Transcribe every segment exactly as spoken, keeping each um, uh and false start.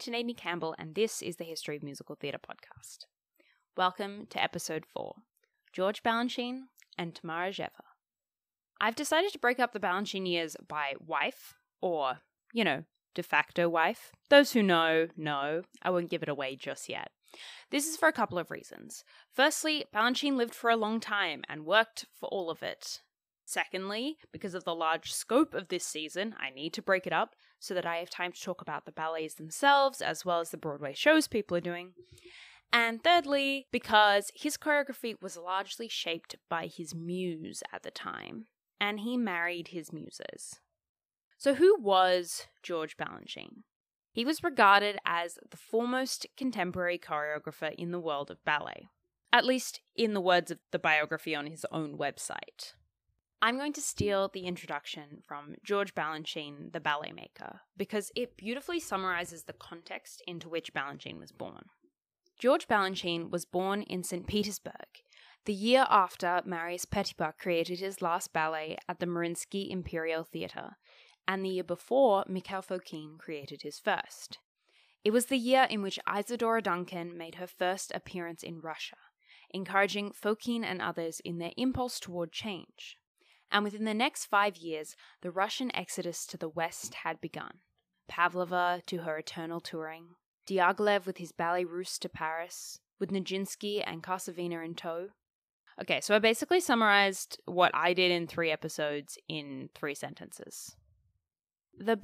Nadine Campbell, and this is the History of Musical Theatre podcast. Welcome to episode four, George Balanchine and Tamarajeva. I've decided to break up the Balanchine years by wife, or, you know, de facto wife. Those who know, know. I won't give it away just yet. This is for a couple of reasons. Firstly, Balanchine lived for a long time and worked for all of it. Secondly, because of the large scope of this season, I need to break it up so that I have time to talk about the ballets themselves as well as the Broadway shows people are doing. And thirdly, because his choreography was largely shaped by his muse at the time, and he married his muses. So who was George Balanchine? He was regarded as the foremost contemporary choreographer in the world of ballet, at least in the words of the biography on his own website. I'm going to steal the introduction from George Balanchine, the ballet maker, because it beautifully summarizes the context into which Balanchine was born. George Balanchine was born in Saint Petersburg, the year after Marius Petipa created his last ballet at the Mariinsky Imperial Theatre, and the year before Mikhail Fokine created his first. It was the year in which Isadora Duncan made her first appearance in Russia, encouraging Fokine and others in their impulse toward change. And within the next five years, the Russian exodus to the west had begun. Pavlova to her eternal touring, Diaghilev with his Ballet Russe to Paris, with Nijinsky and Karsavina in tow. Okay, so I basically summarized what I did in three episodes in three sentences. The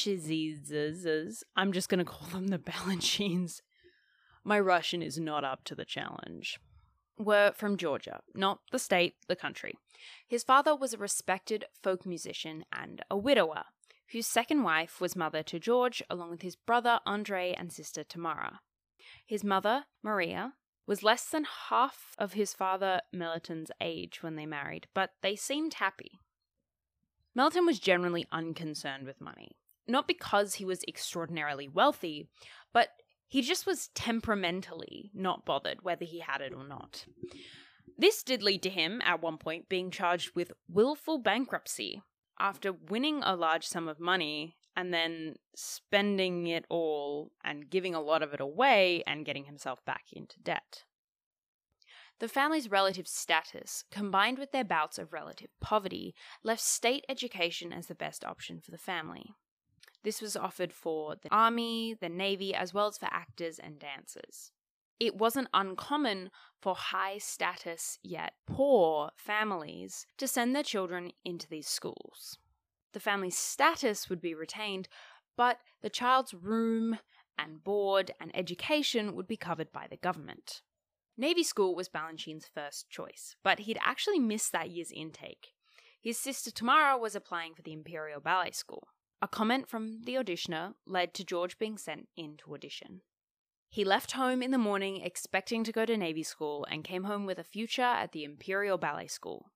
Balanchines, I'm just going to call them the Balanchines. My Russian is not up to the challenge. Were from Georgia, not the state, the country. His father was a respected folk musician and a widower, whose second wife was mother to George, along with his brother Andrei and sister Tamara. His mother, Maria, was less than half of his father Milutin's age when they married, but they seemed happy. Milutin was generally unconcerned with money, not because he was extraordinarily wealthy, but he just was temperamentally not bothered whether he had it or not. This did lead to him, at one point, being charged with willful bankruptcy after winning a large sum of money and then spending it all and giving a lot of it away and getting himself back into debt. The family's relative status, combined with their bouts of relative poverty, left state education as the best option for the family. This was offered for the army, the navy, as well as for actors and dancers. It wasn't uncommon for high-status yet poor families to send their children into these schools. The family's status would be retained, but the child's room and board and education would be covered by the government. Navy school was Balanchine's first choice, but he'd actually missed that year's intake. His sister Tamara was applying for the Imperial Ballet School. A comment from the auditioner led to George being sent in to audition. He left home in the morning expecting to go to Navy school and came home with a future at the Imperial Ballet School.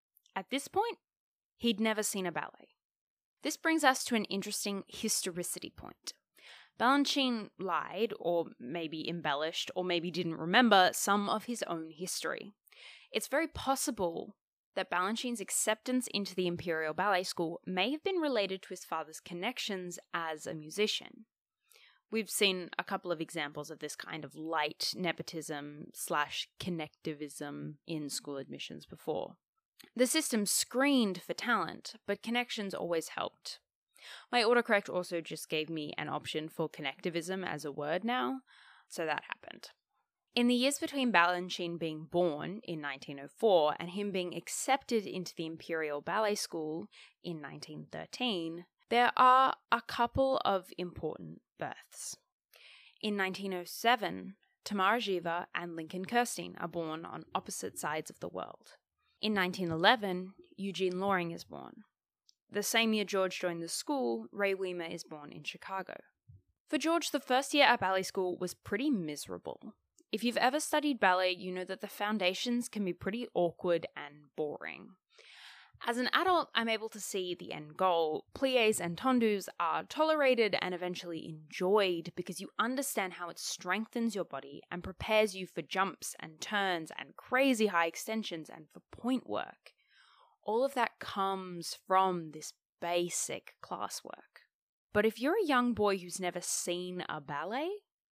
At this point, he'd never seen a ballet. This brings us to an interesting historicity point. Balanchine lied, or maybe embellished, or maybe didn't remember some of his own history. It's very possible that Balanchine's acceptance into the Imperial Ballet School may have been related to his father's connections as a musician. We've seen a couple of examples of this kind of light nepotism slash connectivism in school admissions before. The system screened for talent, but connections always helped. My autocorrect also just gave me an option for connectivism as a word now, so that happened. In the years between Balanchine being born in nineteen oh four and him being accepted into the Imperial Ballet School in nineteen thirteen, there are a couple of important births. In nineteen oh seven, Tamarajeva and Lincoln Kirstein are born on opposite sides of the world. In nineteen eleven, Eugene Loring is born. The same year George joined the school, Ray Weimer is born in Chicago. For George, the first year at ballet school was pretty miserable. If you've ever studied ballet, you know that the foundations can be pretty awkward and boring. As an adult, I'm able to see the end goal. Pliés and tendus are tolerated and eventually enjoyed because you understand how it strengthens your body and prepares you for jumps and turns and crazy high extensions and for point work. All of that comes from this basic classwork. But if you're a young boy who's never seen a ballet,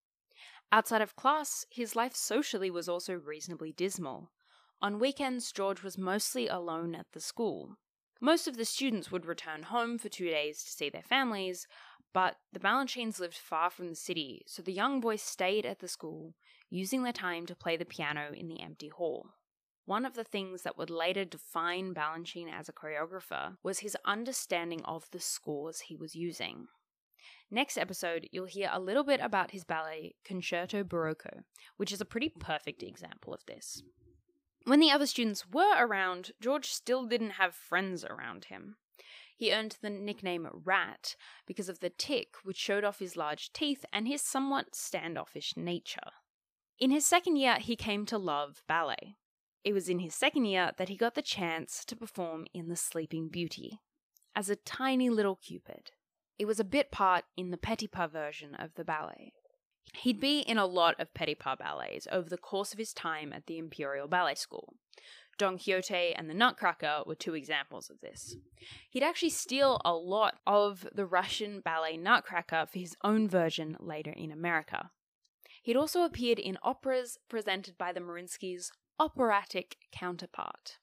outside of class, his life socially was also reasonably dismal. On weekends, George was mostly alone at the school. Most of the students would return home for two days to see their families, but the Balanchines lived far from the city, so the young boy stayed at the school, using their time to play the piano in the empty hall. One of the things that would later define Balanchine as a choreographer was his understanding of the scores he was using. Next episode, you'll hear a little bit about his ballet Concerto Barocco, which is a pretty perfect example of this. When the other students were around, George still didn't have friends around him. He earned the nickname Rat because of the tic, which showed off his large teeth and his somewhat standoffish nature. In his second year, he came to love ballet. It was in his second year that he got the chance to perform in The Sleeping Beauty, as a tiny little Cupid. It was a bit part in the Petipa version of the ballet. He'd be in a lot of Petipa ballets over the course of his time at the Imperial Ballet School. Don Quixote and the Nutcracker were two examples of this. He'd actually steal a lot of the Russian ballet Nutcracker for his own version later in America. He'd also appeared in operas presented by the Marinskys' operatic counterpart.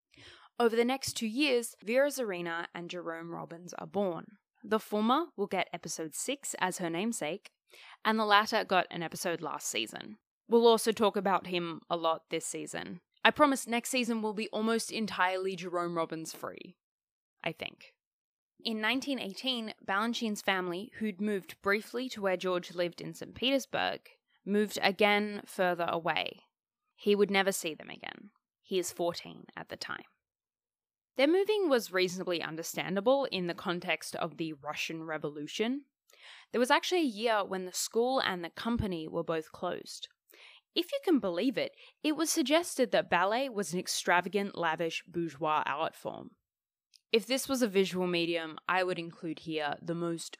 Over the next two years, Vera Zorina and Jerome Robbins are born. The former will get episode six as her namesake, and the latter got an episode last season. We'll also talk about him a lot this season. I promise next season will be almost entirely Jerome Robbins free, I think. In nineteen eighteen, Balanchine's family, who'd moved briefly to where George lived in Saint Petersburg, moved again further away. He would never see them again. He is fourteen at the time. Their moving was reasonably understandable in the context of the Russian Revolution. There was actually a year when the school and the company were both closed. If you can believe it, it was suggested that ballet was an extravagant, lavish, bourgeois art form. If this was a visual medium, I would include here the most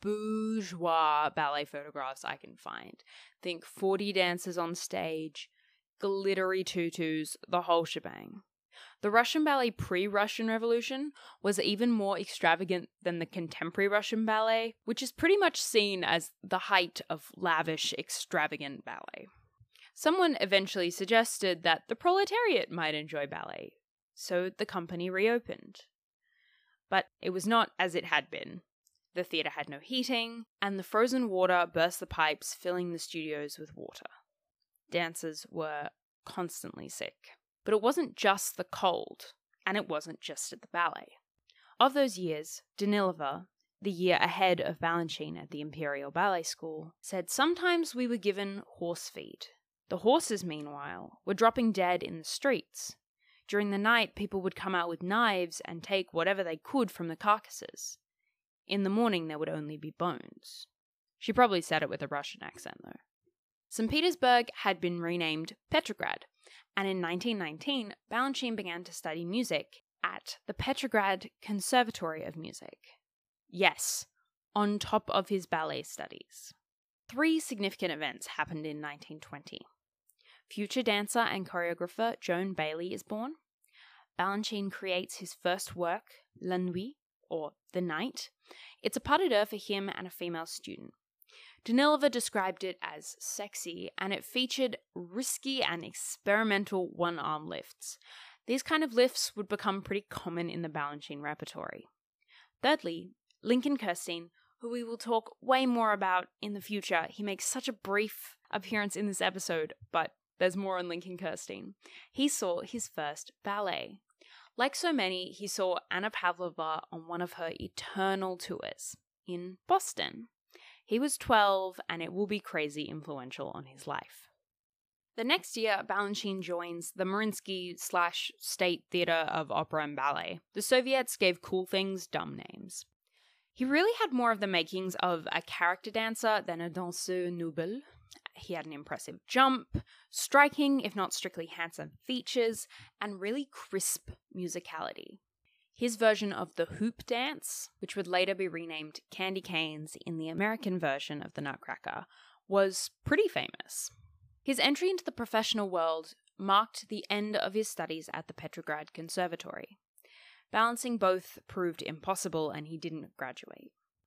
bourgeois ballet photographs I can find. Think forty dancers on stage, glittery tutus, the whole shebang. The Russian ballet pre-Russian Revolution was even more extravagant than the contemporary Russian ballet, which is pretty much seen as the height of lavish, extravagant ballet. Someone eventually suggested that the proletariat might enjoy ballet, so the company reopened. But it was not as it had been. The theatre had no heating, and the frozen water burst the pipes, filling the studios with water. Dancers were constantly sick. But it wasn't just the cold, and it wasn't just at the ballet. Of those years, Danilova, the year ahead of Balanchine at the Imperial Ballet School, said sometimes we were given horse feed. The horses, meanwhile, were dropping dead in the streets. During the night, people would come out with knives and take whatever they could from the carcasses. In the morning, there would only be bones. She probably said it with a Russian accent, though. Saint Petersburg had been renamed Petrograd, and in nineteen nineteen, Balanchine began to study music at the Petrograd Conservatory of Music. Yes, on top of his ballet studies. Three significant events happened in nineteen twenty. Future dancer and choreographer Joan Bailey is born. Balanchine creates his first work, La Nuit, or The Night. It's a pas de deux for him and a female student. Danilova described it as sexy, and it featured risky and experimental one-arm lifts. These kind of lifts would become pretty common in the Balanchine repertory. Thirdly, Lincoln Kirstein, who we will talk way more about in the future. He makes such a brief appearance in this episode, but there's more on Lincoln Kirstein. He saw his first ballet. Like so many, he saw Anna Pavlova on one of her eternal tours in Boston. He was twelve, and it will be crazy influential on his life. The next year, Balanchine joins the Mariinsky slash State Theatre of Opera and Ballet. The Soviets gave cool things dumb names. He really had more of the makings of a character dancer than a danseur noble. He had an impressive jump, striking, if not strictly handsome features, and really crisp musicality. His version of the hoop dance, which would later be renamed Candy Canes in the American version of the Nutcracker, was pretty famous. His entry into the professional world marked the end of his studies at the Petrograd Conservatory. Balancing both proved impossible, and he didn't graduate.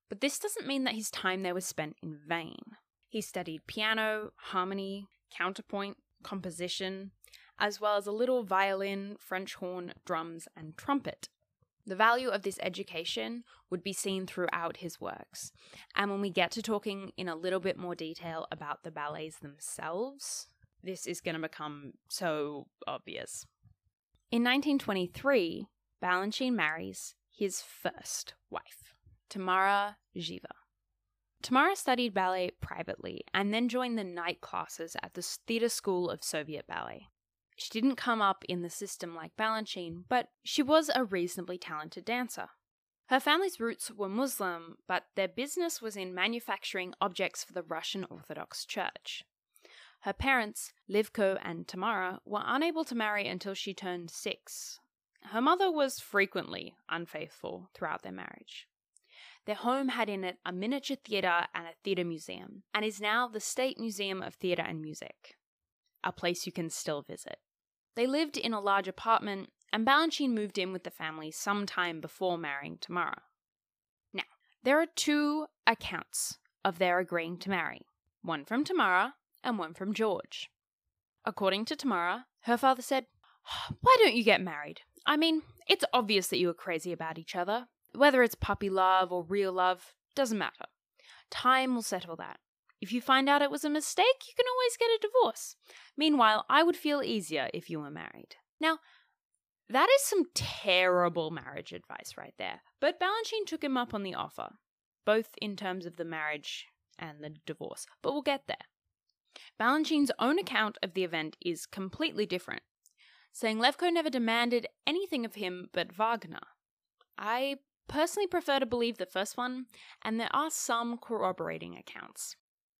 But this doesn't mean that his time there was spent in vain. He studied piano, harmony, counterpoint, composition, as well as a little violin, French horn, drums, and trumpet. The value of this education would be seen throughout his works, and when we get to talking in a little bit more detail about the ballets themselves, this is going to become so obvious. In nineteen twenty-three, Balanchine marries his first wife, Tamara Żywa. Tamara studied ballet privately and then joined the night classes at the Theatre School of Soviet Ballet. She didn't come up in the system like Balanchine, but she was a reasonably talented dancer. Her family's roots were Muslim, but their business was in manufacturing objects for the Russian Orthodox Church. Her parents, Livko and Tamara, were unable to marry until she turned six. Her mother was frequently unfaithful throughout their marriage. Their home had in it a miniature theatre and a theatre museum, and is now the State Museum of Theatre and Music, a place you can still visit. They lived in a large apartment, and Balanchine moved in with the family some time before marrying Tamara. Now, there are two accounts of their agreeing to marry, one from Tamara and one from George. According to Tamara, her father said, "Why don't you get married? I mean, it's obvious that you are crazy about each other. Whether it's puppy love or real love, doesn't matter. Time will settle that. If you find out it was a mistake, you can always get a divorce. Meanwhile, I would feel easier if you were married." Now, that is some terrible marriage advice right there, but Balanchine took him up on the offer, both in terms of the marriage and the divorce, but we'll get there. Balanchine's own account of the event is completely different, saying Levko never demanded anything of him but Wagner. I personally prefer to believe the first one, and there are some corroborating accounts.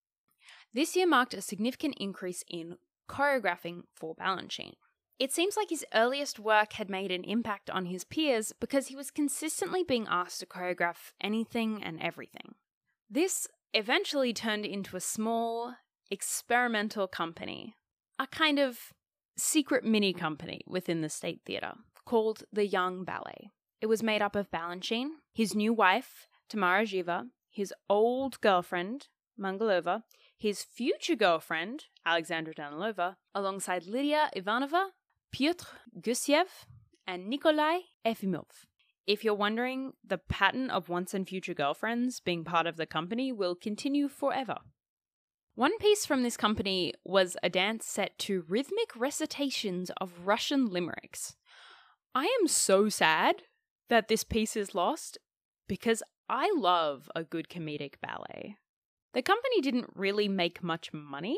This year marked a significant increase in choreographing for Balanchine. It seems like his earliest work had made an impact on his peers because he was consistently being asked to choreograph anything and everything. This eventually turned into a small, experimental company, a kind of secret mini company within the State Theatre, called the Young Ballet. It was made up of Balanchine, his new wife, Tamara Żywa, his old girlfriend, Mangalova, his future girlfriend, Alexandra Danilova, alongside Lydia Ivanova, Pyotr Gusiev, and Nikolai Efimov. If you're wondering, the pattern of once and future girlfriends being part of the company will continue forever. One piece from this company was a dance set to rhythmic recitations of Russian limericks. I am so sad that this piece is lost because I love a good comedic ballet. The company didn't really make much money,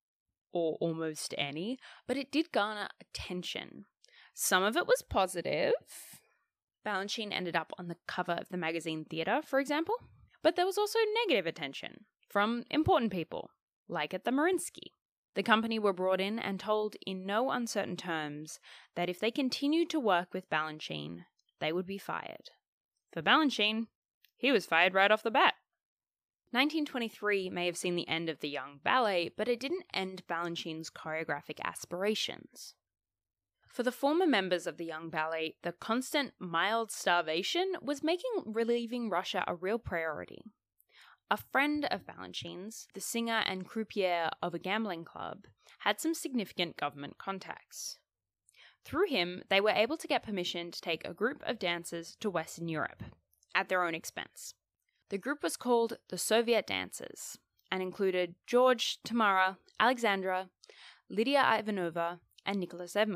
or almost any, but it did garner attention. Some of it was positive. Balanchine ended up on the cover of the magazine Theatre, for example, but there was also negative attention from important people, like at the Mariinsky. The company were brought in and told in no uncertain terms that if they continued to work with Balanchine, they would be fired. For Balanchine, he was fired right off the bat. nineteen twenty-three may have seen the end of the Young Ballet, but it didn't end Balanchine's choreographic aspirations. For the former members of the Young Ballet, the constant mild starvation was making relieving Russia a real priority. A friend of Balanchine's, the singer and croupier of a gambling club, had some significant government contacts. Through him, they were able to get permission to take a group of dancers to Western Europe, at their own expense. The group was called the Soviet Dancers, and included George, Tamara, Alexandra, Lydia Ivanova, and Nicholas Efimov.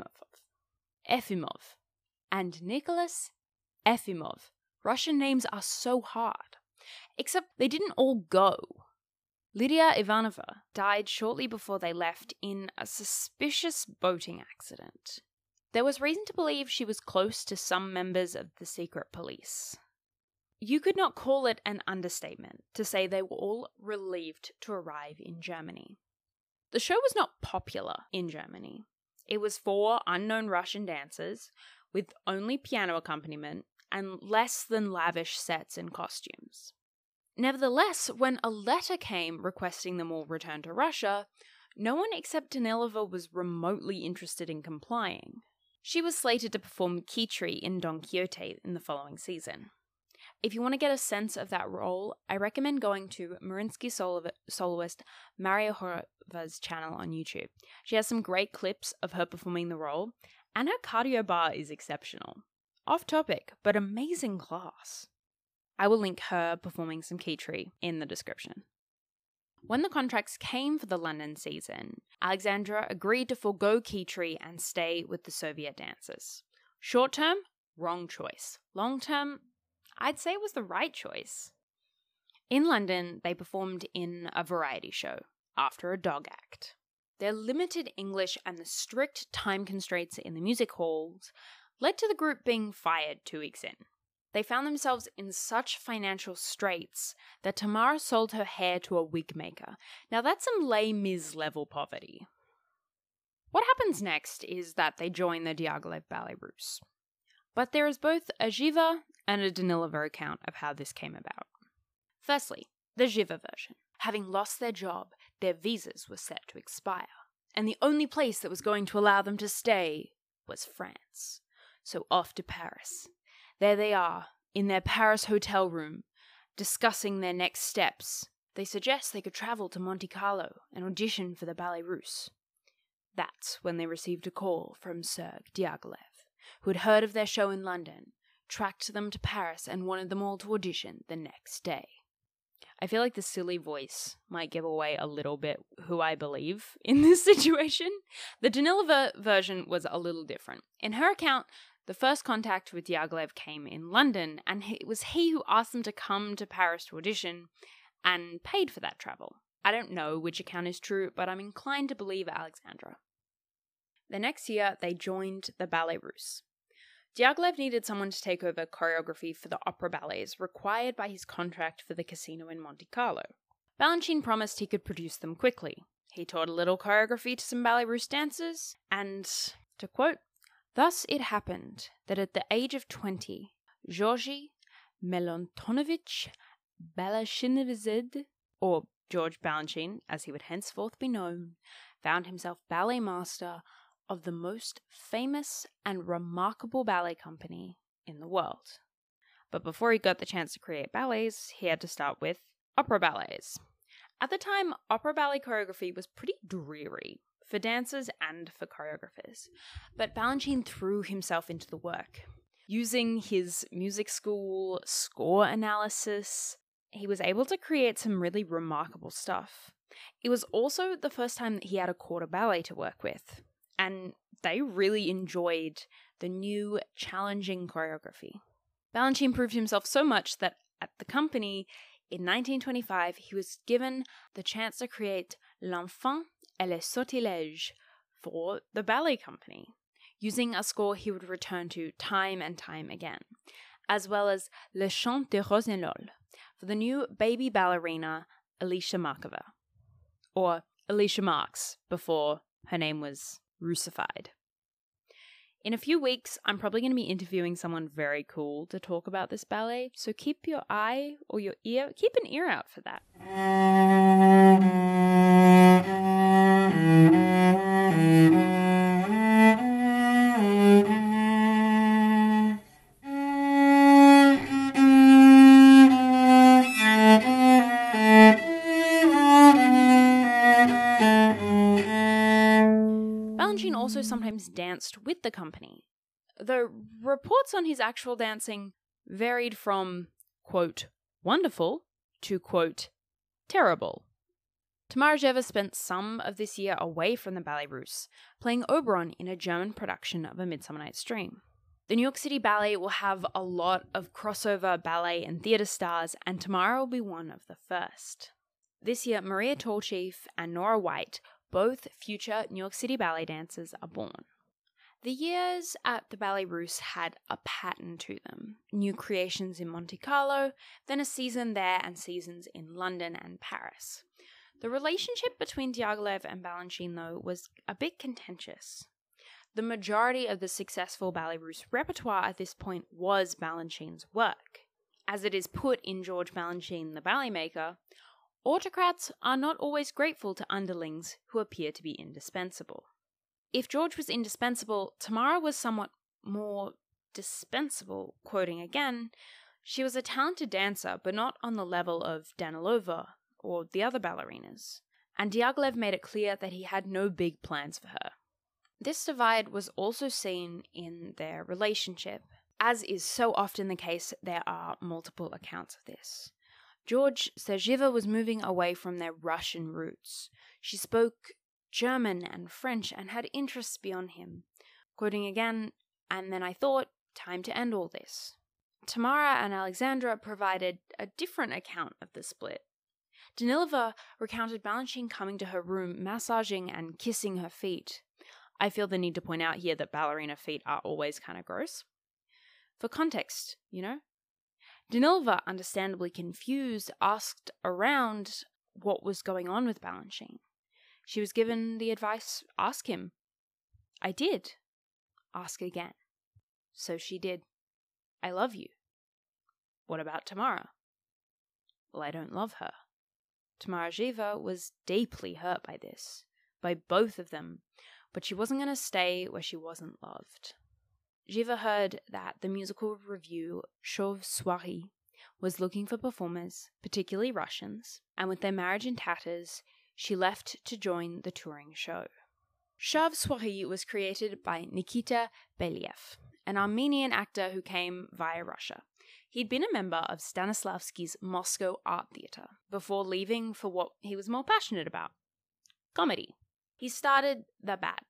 Efimov. And Nicholas Efimov. Russian names are so hard. Except they didn't all go. Lydia Ivanova died shortly before they left in a suspicious boating accident. There was reason to believe she was close to some members of the secret police. You could not call it an understatement to say they were all relieved to arrive in Germany. The show was not popular in Germany. It was for unknown Russian dancers, with only piano accompaniment and less than lavish sets and costumes. Nevertheless, when a letter came requesting them all return to Russia, no one except Danilova was remotely interested in complying. She was slated to perform Kitri in Don Quixote in the following season. If you want to get a sense of that role, I recommend going to Mariinsky solo- soloist Maria Horova's channel on YouTube. She has some great clips of her performing the role, and her cardio bar is exceptional. Off topic, but amazing class. I will link her performing some Keytree in the description. When the contracts came for the London season, Alexandra agreed to forego Keytree and stay with the Soviet dancers. Short term, wrong choice. Long term, I'd say it was the right choice. In London, they performed in a variety show, After a Dog Act. Their limited English and the strict time constraints in the music halls led to the group being fired two weeks in. They found themselves in such financial straits that Tamara sold her hair to a wig maker. Now that's some Les Mis level poverty. What happens next is that they join the Diaghilev Ballet Russe. But there is both a Živa and a Danilovo account of how this came about. Firstly, the Živa version. Having lost their job, their visas were set to expire, and the only place that was going to allow them to stay was France. So off to Paris. There they are, in their Paris hotel room, discussing their next steps. They suggest they could travel to Monte Carlo and audition for the Ballet Russe. That's when they received a call from Serge Diaghilev, who had heard of their show in London, tracked them to Paris, and wanted them all to audition the next day. I feel like the silly voice might give away a little bit who I believe in this situation. The Danilova version was a little different. In her account, the first contact with Diaghilev came in London, and it was he who asked them to come to Paris to audition and paid for that travel. I don't know which account is true, but I'm inclined to believe Alexandra. The next year, they joined the Ballet Russe. Diaghilev needed someone to take over choreography for the opera ballets required by his contract for the casino in Monte Carlo. Balanchine promised he could produce them quickly. He taught a little choreography to some Ballet Russe dancers, and, to quote, "Thus it happened that at the age of twenty, Georgy Melontonovich Balanchine, or George Balanchine, as he would henceforth be known, found himself ballet master of the most famous and remarkable ballet company in the world." But before he got the chance to create ballets, he had to start with opera ballets. At the time, opera ballet choreography was pretty dreary for dancers and for choreographers, but Balanchine threw himself into the work. Using his music school score analysis, he was able to create some really remarkable stuff. It was also the first time that he had a quarter ballet to work with, and they really enjoyed the new, challenging choreography. Balanchine proved himself so much that at the company, in nineteen twenty-five, he was given the chance to create L'Enfant et le Sortilège for the ballet company, using a score he would return to time and time again, as well as Le Chant de Rossignol for the new baby ballerina Alicia Markova, or Alicia Marks before her name was Russified. In a few weeks, I'm probably going to be interviewing someone very cool to talk about this ballet, so keep your eye or your ear, keep an ear out for that. Balanchine also sometimes danced with the company, though reports on his actual dancing varied from, quote, wonderful to, quote, terrible. Tamarajeva spent some of this year away from the Ballet Russe, playing Oberon in a German production of A Midsummer Night's Dream. The New York City Ballet will have a lot of crossover ballet and theatre stars, and Tamara will be one of the first. This year, Maria Tallchief and Nora White, both future New York City ballet dancers, are born. The years at the Ballet Russe had a pattern to them. New creations in Monte Carlo, then a season there and seasons in London and Paris. The relationship between Diaghilev and Balanchine, though, was a bit contentious. The majority of the successful Ballet Russe repertoire at this point was Balanchine's work. As it is put in George Balanchine, the ballet maker, autocrats are not always grateful to underlings who appear to be indispensable. If George was indispensable, Tamara was somewhat more dispensable. Quoting again, She was a talented dancer, but not on the level of Danilova or the other ballerinas, and Diaghilev made it clear that he had no big plans for her. This divide was also seen in their relationship. As is so often the case, there are multiple accounts of this. George says Giva was moving away from their Russian roots. She spoke German and French and had interests beyond him. Quoting again, "And then I thought, time to end all this." Tamara and Alexandra provided a different account of the split. Danilova recounted Balanchine coming to her room, massaging and kissing her feet. I feel the need to point out here that ballerina feet are always kind of gross. For context, you know? Danilova, understandably confused, asked around what was going on with Balanchine. She was given the advice, ask him. I did. Ask again. So she did. I love you. What about Tamara? Well, I don't love her. Tamara Giva was deeply hurt by this, by both of them, but she wasn't going to stay where she wasn't loved. Giva heard that the musical revue Chauve-Souris was looking for performers, particularly Russians, and with their marriage in tatters, she left to join the touring show. Chauve-Souris was created by Nikita Belyaev, an Armenian actor who came via Russia. He'd been a member of Stanislavski's Moscow Art Theatre before leaving for what he was more passionate about, comedy. He started The Bat,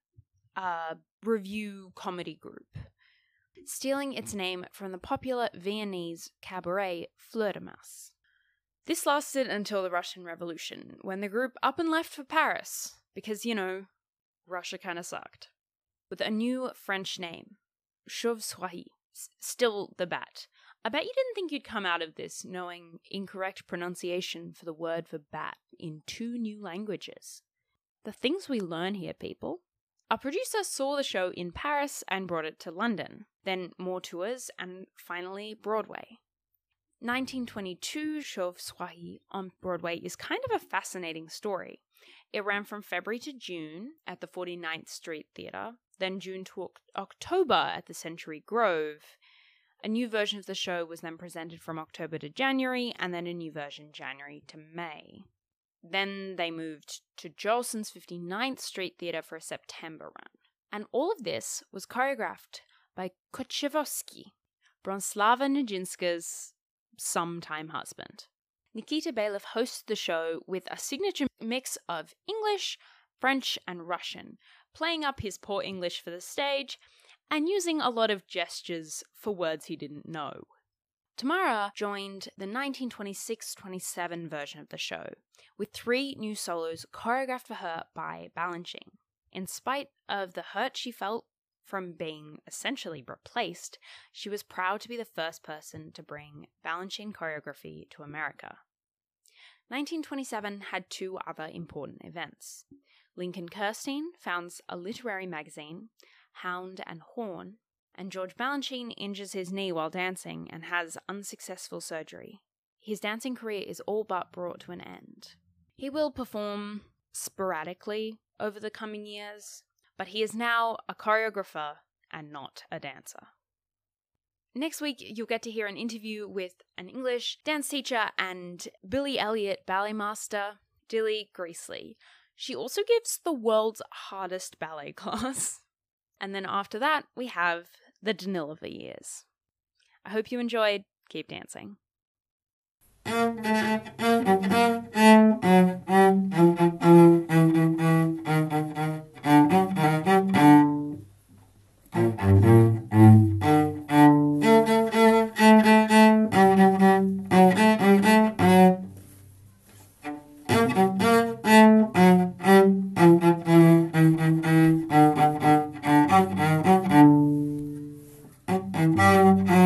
a revue comedy group, stealing its name from the popular Viennese cabaret Fleur de Masse. This lasted until the Russian Revolution, when the group up and left for Paris, because, you know, Russia kind of sucked, with a new French name, Chauve-Souris, still The Bat. I bet you didn't think you'd come out of this knowing incorrect pronunciation for the word for bat in two new languages. The things we learn here, people. Our producer saw the show in Paris and brought it to London, then more tours, and finally Broadway. nineteen twenty-two Chauve-Souris on Broadway is kind of a fascinating story. It ran from February to June at the forty-ninth Street Theatre, then June to October at the Century Grove. A new version of the show was then presented from October to January, and then a new version January to May. Then they moved to Jolson's fifty-ninth Street Theatre for a September run. And all of this was choreographed by Kochevsky, Bronislava Nijinsky's sometime husband. Nikita Belyaev hosts the show with a signature mix of English, French, and Russian, playing up his poor English for the stage and using a lot of gestures for words he didn't know. Tamara joined the nineteen twenty-six twenty-seven version of the show, with three new solos choreographed for her by Balanchine. In spite of the hurt she felt from being essentially replaced, she was proud to be the first person to bring Balanchine choreography to America. nineteen twenty-seven had two other important events. Lincoln Kirstein founds a literary magazine, Hound and Horn, and George Balanchine injures his knee while dancing and has unsuccessful surgery. His dancing career is all but brought to an end. He will perform sporadically over the coming years, but he is now a choreographer and not a dancer. Next week, you'll get to hear an interview with an English dance teacher and Billy Elliot ballet master, Dilly Greasley. She also gives the world's hardest ballet class. And then after that, we have the Danilova years. I hope you enjoyed. Keep dancing. Thank you.